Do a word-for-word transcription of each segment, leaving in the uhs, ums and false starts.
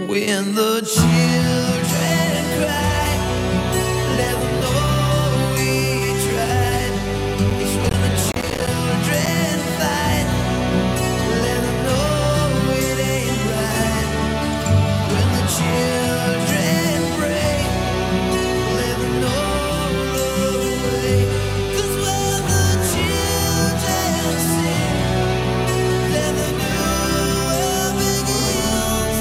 When the children cry, let them know we tried. It's when the children fight, let them know it ain't right. When the children break, let them know the way. 'Cause when the children sing, let them know begins.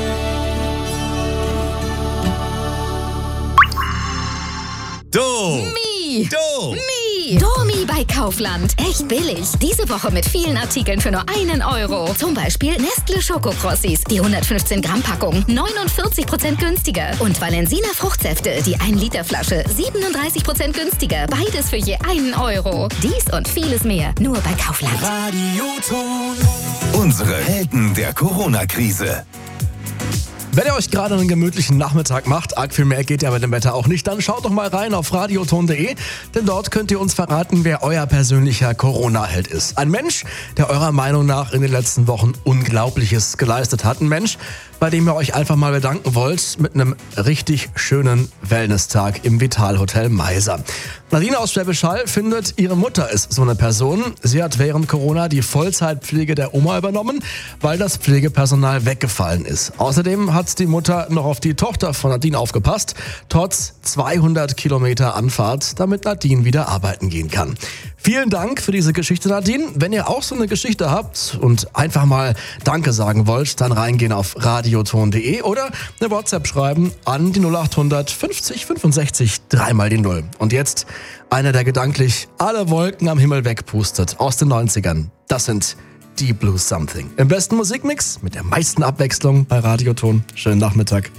Do! Mi! Do! Mi! Domi bei Kaufland. Echt billig. Diese Woche mit vielen Artikeln für nur einen Euro. Zum Beispiel Nestle Schokokrossis, die hundertfünfzehn Gramm Packung, neunundvierzig Prozent günstiger. Und Valensina Fruchtsäfte, die ein Liter Flasche, siebenunddreißig Prozent günstiger. Beides für je einen Euro. Dies und vieles mehr nur bei Kaufland. Radioton. Unsere Helden der Corona-Krise. Wenn ihr euch gerade einen gemütlichen Nachmittag macht, arg viel mehr geht ja bei dem Wetter auch nicht, dann schaut doch mal rein auf radioton punkt de, denn dort könnt ihr uns verraten, wer euer persönlicher Corona-Held ist. Ein Mensch, der eurer Meinung nach in den letzten Wochen Unglaubliches geleistet hat. Ein Mensch, bei dem ihr euch einfach mal bedanken wollt mit einem richtig schönen Wellness-Tag im Vital-Hotel Meiser. Nadine aus Schwäbisch Hall findet, ihre Mutter ist so eine Person. Sie hat während Corona die Vollzeitpflege der Oma übernommen, weil das Pflegepersonal weggefallen ist. Außerdem hat die Mutter noch auf die Tochter von Nadine aufgepasst, trotz zweihundert Kilometer Anfahrt, damit Nadine wieder arbeiten gehen kann. Vielen Dank für diese Geschichte, Nadine. Wenn ihr auch so eine Geschichte habt und einfach mal Danke sagen wollt, dann reingehen auf radioton punkt de oder eine WhatsApp schreiben an die null acht hundert fünfzig fünfundsechzig dreimal die Null. Und jetzt einer, der gedanklich alle Wolken am Himmel wegpustet aus den neunzigern. Das sind Deep Blue Something. Im besten Musikmix mit der meisten Abwechslung bei Radioton. Schönen Nachmittag.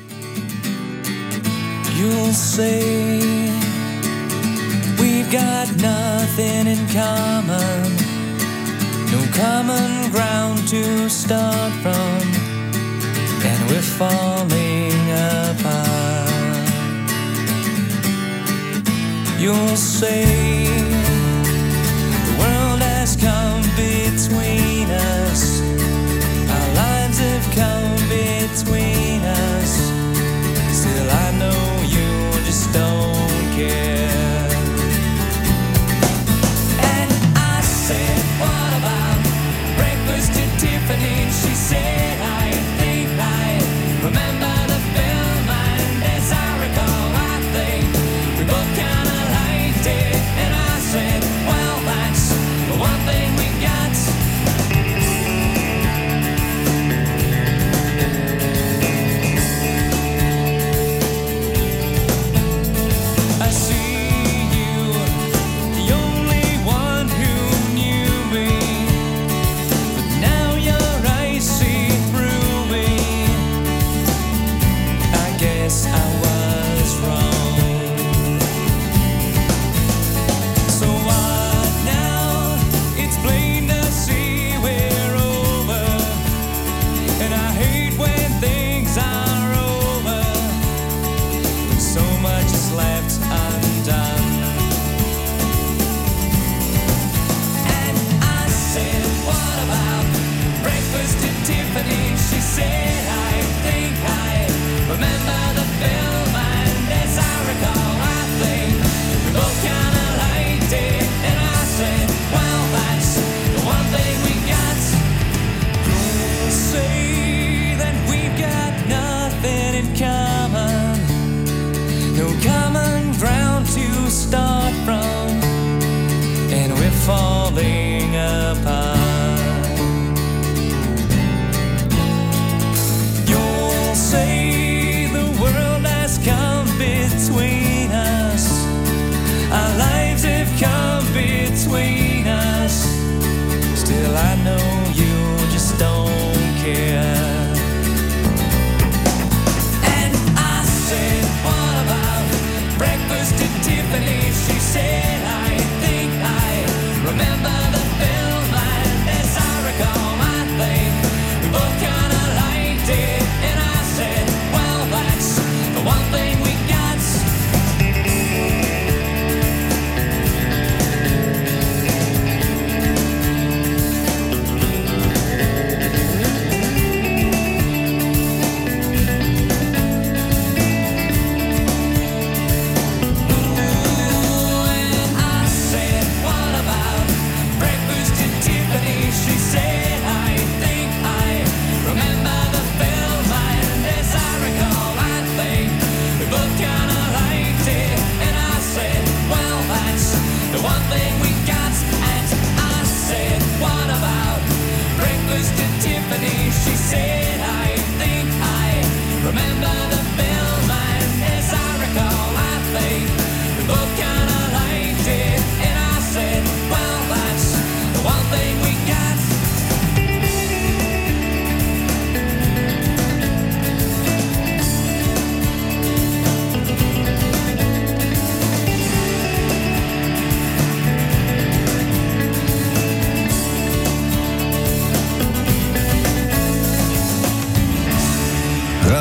You'll say we've got nothing in common, no common ground to start from, and we're falling apart. You'll say the world has come between us, our lives have come between us, still I know you just don't care. And I said, what about breakfast at Tiffany's? She said, I think I remember the film, and as I recall, I think we both kinda liked it.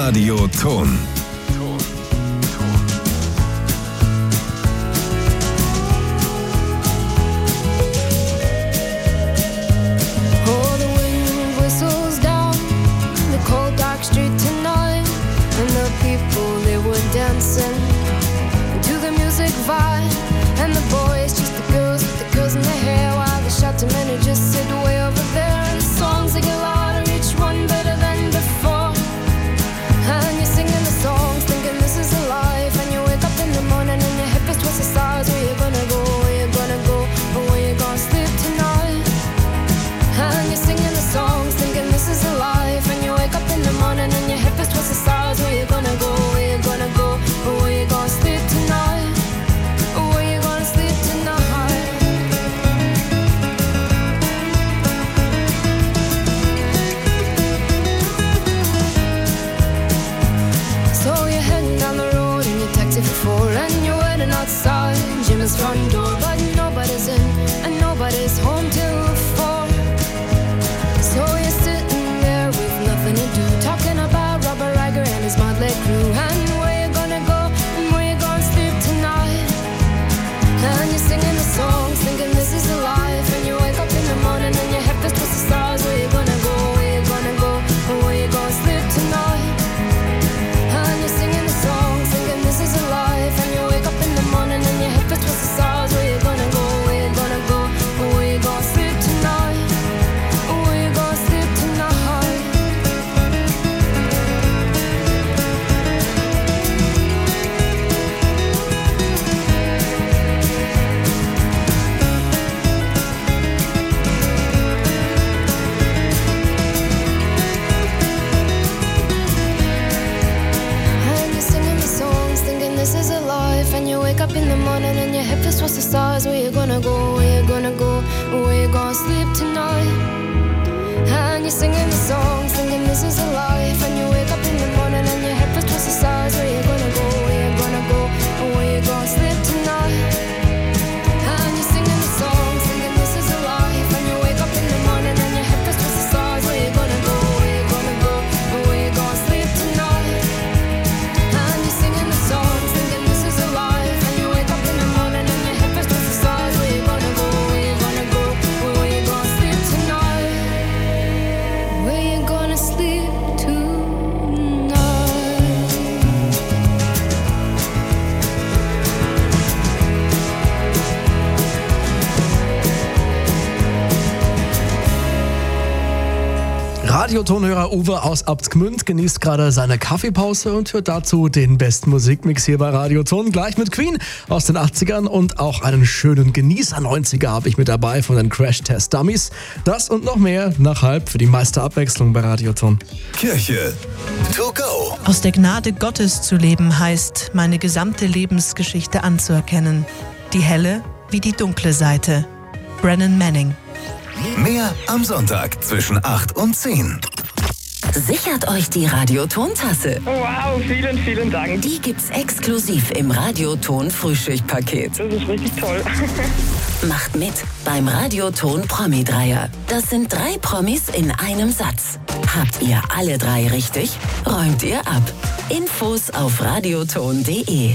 Radio Ton. Front door, but nobody's in and nobody's home till four. So you're sitting there with nothing to do, talking about Robert Riger and his motley crew, and where you gonna go and where you gonna sleep tonight. And you're singing the songs, thinking this is a life, and you wake up in the morning and your head feels towards the stars. Where you gonna go? Where you gonna go? And where you gonna sleep tonight? And you're singing the songs, thinking this is a life, and you wake up in the morning and your head feels towards the stars. Where you gonna go? Where you gonna go? And where you gonna sleep tonight? Where you gonna sleep tonight? And you're singing the songs, thinking this is a life, and you wake up in the morning and your head feels towards the stars. Where you gonna go? Where you gonna go? Where you gonna sleep tonight? And you're singing the songs, thinking this is a life, and you wake up in the morning and your head feels towards the stars. Where you gonna go? Where you gonna go? Where you gonna sleep tonight? And you're singing the songs, thinking this is a life, and you wake up in the morning and your head feels towards the stars. Where you gonna go? Where you gonna go? Where you gonna sleep tonight? And you're singing the songs, thinking this is a life, and you wake up in the morning and your head feels towards the stars. Where you gonna go? Where you gonna go? Where you gonna sleep tonight? Where you gonna sleep tonight? Radiotonhörer Uwe aus Abtsgmünd genießt gerade seine Kaffeepause und hört dazu den besten Musikmix hier bei Radioton. Gleich mit Queen aus den achtzigern und auch einen schönen Genießer-neunziger habe ich mit dabei von den Crash Test Dummies. Das und noch mehr nach halb für die meiste Abwechslung bei Radioton. Kirche to go. Aus der Gnade Gottes zu leben heißt, meine gesamte Lebensgeschichte anzuerkennen. Die helle wie die dunkle Seite. Brennan Manning. Mehr am Sonntag zwischen acht und zehn. Sichert euch die Radioton-Tasse. Wow, vielen, vielen Dank. Die gibt's exklusiv im Radioton-Frühstückpaket. Das ist richtig toll. Macht mit beim Radioton Promi-Dreier. Das sind drei Promis in einem Satz. Habt ihr alle drei richtig? Räumt ihr ab. Infos auf radioton punkt de.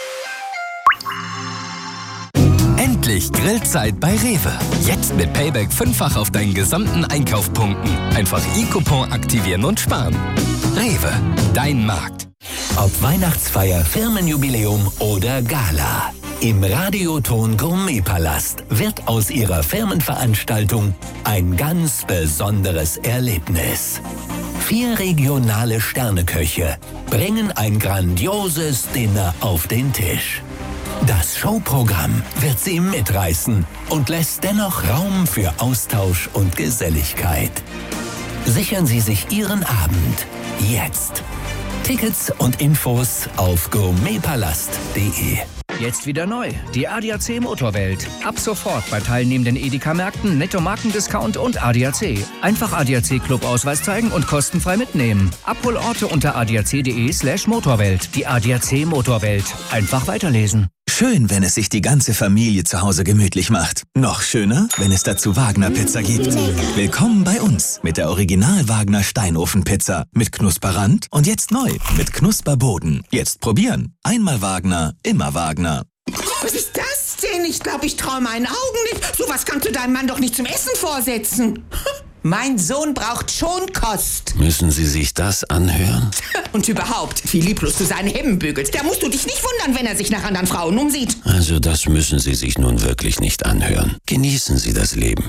Endlich Grillzeit bei Rewe. Jetzt mit Payback fünffach auf deinen gesamten Einkauf punkten. Einfach E-Coupon aktivieren und sparen. Rewe, dein Markt. Ob Weihnachtsfeier, Firmenjubiläum oder Gala. Im Radioton Gourmetpalast wird aus ihrer Firmenveranstaltung ein ganz besonderes Erlebnis. Vier regionale Sterneköche bringen ein grandioses Dinner auf den Tisch. Das Showprogramm wird Sie mitreißen und lässt dennoch Raum für Austausch und Geselligkeit. Sichern Sie sich Ihren Abend jetzt. Tickets und Infos auf gourmetpalast punkt de. Jetzt wieder neu, die A D A C Motorwelt. Ab sofort bei teilnehmenden Edeka-Märkten, Netto-Marken-Discount und A D A C. Einfach A D A C-Club-Ausweis zeigen und kostenfrei mitnehmen. Abholorte unter adac punkt de slash Motorwelt. Die A D A C Motorwelt. Einfach weiterlesen. Schön, wenn es sich die ganze Familie zu Hause gemütlich macht. Noch schöner, wenn es dazu Wagner-Pizza gibt. Willkommen bei uns mit der Original-Wagner-Steinofenpizza. Mit Knusperrand und jetzt neu mit Knusperboden. Jetzt probieren. Einmal Wagner, immer Wagner. Was ist das denn? Ich glaube, ich traue meinen Augen nicht. So was kannst du deinem Mann doch nicht zum Essen vorsetzen. Mein Sohn braucht Schonkost. Müssen Sie sich das anhören? Und überhaupt, wie lieblos du seine Hemden bügelst. Da musst du dich nicht wundern, wenn er sich nach anderen Frauen umsieht. Also das müssen Sie sich nun wirklich nicht anhören. Genießen Sie das Leben.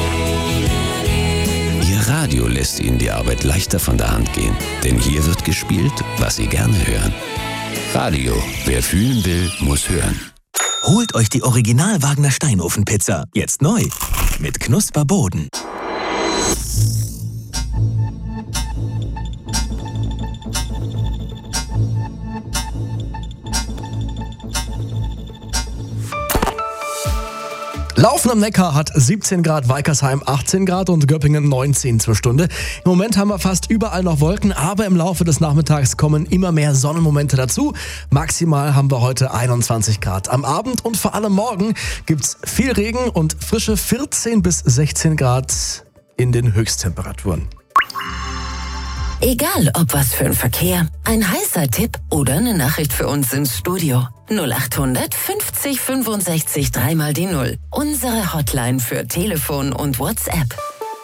Ihr Radio lässt Ihnen die Arbeit leichter von der Hand gehen. Denn hier wird gespielt, was Sie gerne hören. Radio. Wer fühlen will, muss hören. Holt euch die Original-Wagner-Steinofenpizza. Jetzt neu mit Knusperboden. Laufen am Neckar hat siebzehn Grad, Weikersheim achtzehn Grad und Göppingen neunzehn zur Stunde. Im Moment haben wir fast überall noch Wolken, aber im Laufe des Nachmittags kommen immer mehr Sonnenmomente dazu. Maximal haben wir heute einundzwanzig Grad. Am Abend und vor allem morgen gibt's viel Regen und frische vierzehn bis sechzehn Grad in den Höchsttemperaturen. Egal, ob was für ein Verkehr, ein heißer Tipp oder eine Nachricht für uns ins Studio. null achthundert fünfzig fünfundsechzig dreimal die Null. Unsere Hotline für Telefon und WhatsApp.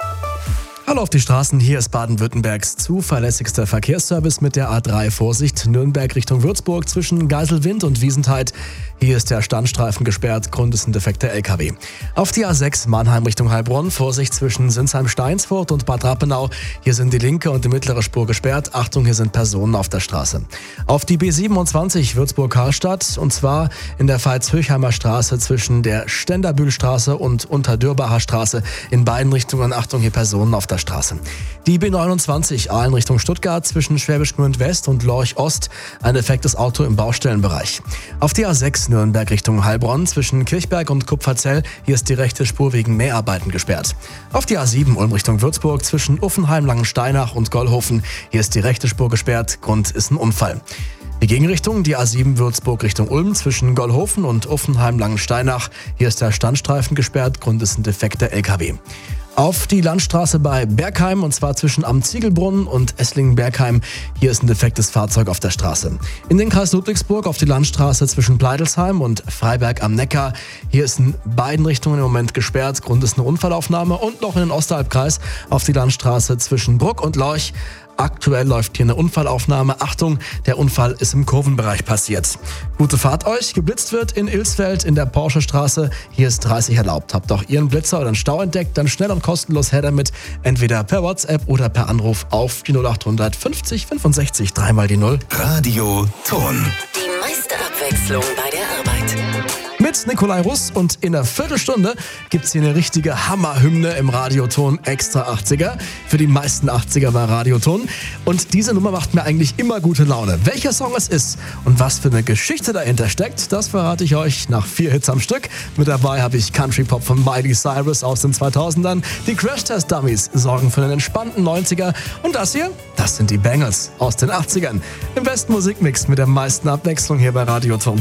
Hallo auf die Straßen, hier ist Baden-Württembergs zuverlässigster Verkehrsservice mit der A drei. Vorsicht, Nürnberg Richtung Würzburg zwischen Geiselwind und Wiesentheit. Hier ist der Standstreifen gesperrt, Grund ist ein defekter L K W. Auf die A sechs Mannheim Richtung Heilbronn, Vorsicht zwischen Sinsheim-Steinsfurt und Bad Rappenau. Hier sind die linke und die mittlere Spur gesperrt. Achtung, hier sind Personen auf der Straße. Auf die B siebenundzwanzig Würzburg-Karlstadt und zwar in der Veitshöchheimer Straße zwischen der Ständerbühlstraße und Unterdürbacher Straße. In beiden Richtungen, Achtung, hier Personen auf der Straße. Die B neunundzwanzig Aalen Richtung Stuttgart zwischen Schwäbisch Gmünd West und Lorch Ost. Ein defektes Auto im Baustellenbereich. Auf die A sechs Nürnberg Richtung Heilbronn zwischen Kirchberg und Kupferzell. Hier ist die rechte Spur wegen Mäharbeiten gesperrt. Auf die A sieben Ulm Richtung Würzburg zwischen Uffenheim, Langensteinach und Gollhofen. Hier ist die rechte Spur gesperrt. Grund ist ein Unfall. Die Gegenrichtung, die A sieben Würzburg Richtung Ulm zwischen Gollhofen und Uffenheim-Langensteinach. Hier ist der Standstreifen gesperrt, Grund ist ein defekter L K W. Auf die Landstraße bei Bergheim und zwar zwischen Am Ziegelbrunnen und Esslingen-Bergheim. Hier ist ein defektes Fahrzeug auf der Straße. In den Kreis Ludwigsburg auf die Landstraße zwischen Pleidelsheim und Freiberg am Neckar. Hier ist in beiden Richtungen im Moment gesperrt, Grund ist eine Unfallaufnahme. Und noch in den Ostalbkreis auf die Landstraße zwischen Bruck und Lorch. Aktuell läuft hier eine Unfallaufnahme. Achtung, der Unfall ist im Kurvenbereich passiert. Gute Fahrt euch. Geblitzt wird in Ilsfeld in der Porsche-Straße. Hier ist dreißig erlaubt. Habt auch ihr einen Blitzer oder einen Stau entdeckt, dann schnell und kostenlos her damit. Entweder per WhatsApp oder per Anruf auf die null achthundert fünfzig fünfundsechzig dreimal die Null. Radio Ton. Die meiste Abwechslung bei der Arbeit. Mit Nikolai Russ und in einer Viertelstunde gibt's hier eine richtige Hammerhymne im Radioton Extra achtziger. Für die meisten achtziger bei Radioton. Und diese Nummer macht mir eigentlich immer gute Laune. Welcher Song es ist und was für eine Geschichte dahinter steckt, das verrate ich euch nach vier Hits am Stück. Mit dabei habe ich Country Pop von Miley Cyrus aus den zweitausendern. Die Crash Test Dummies sorgen für einen entspannten neunziger. Und das hier, das sind die Bangles aus den achtzigern. Im besten Musikmix mit der meisten Abwechslung hier bei Radioton.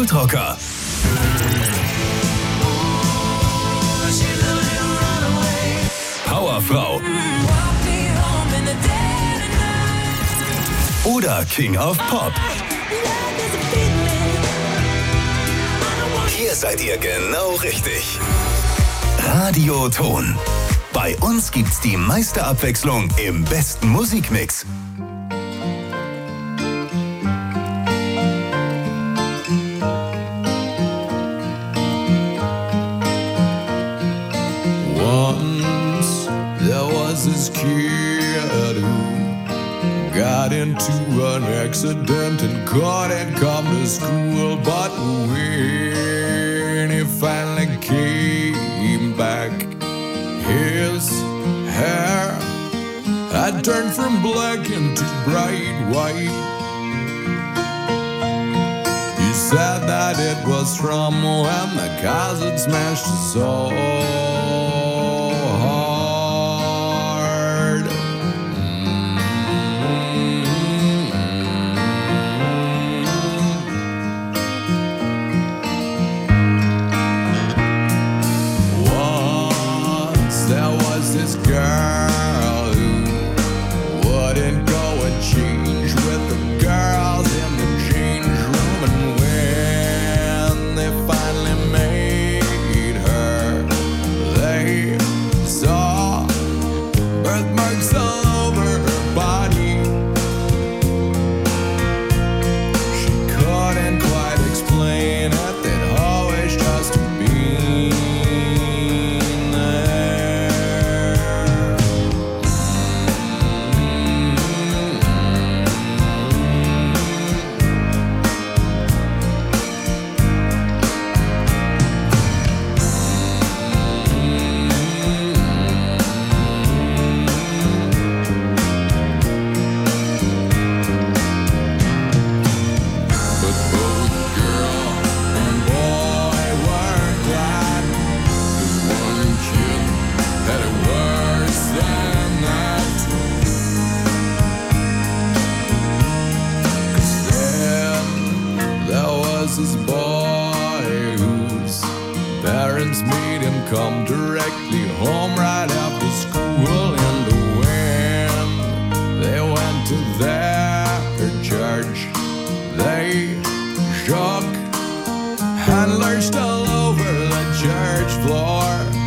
Krautrocker. Powerfrau. Oder King of Pop. Hier seid ihr genau richtig. Radioton. Bei uns gibt's die meiste Abwechslung im besten Musikmix. Once there was this kid who got into an accident and couldn't come to school, but when he finally came back, his hair had turned from black into bright white. He said that it was from when the cars had smashed his soul hard. Once there was this girl who wouldn't go and change with the girls in the change room, and when they finally made her, they saw birthmarks all over her body. She couldn't quite explain it, they'd always just been there. But both girl and boy were glad, 'cause one kid had it worse than that. 'Cause then there was this boy whose parents made him come directly home right after school, and when they went to their church, they shook and lurched all over the church floor.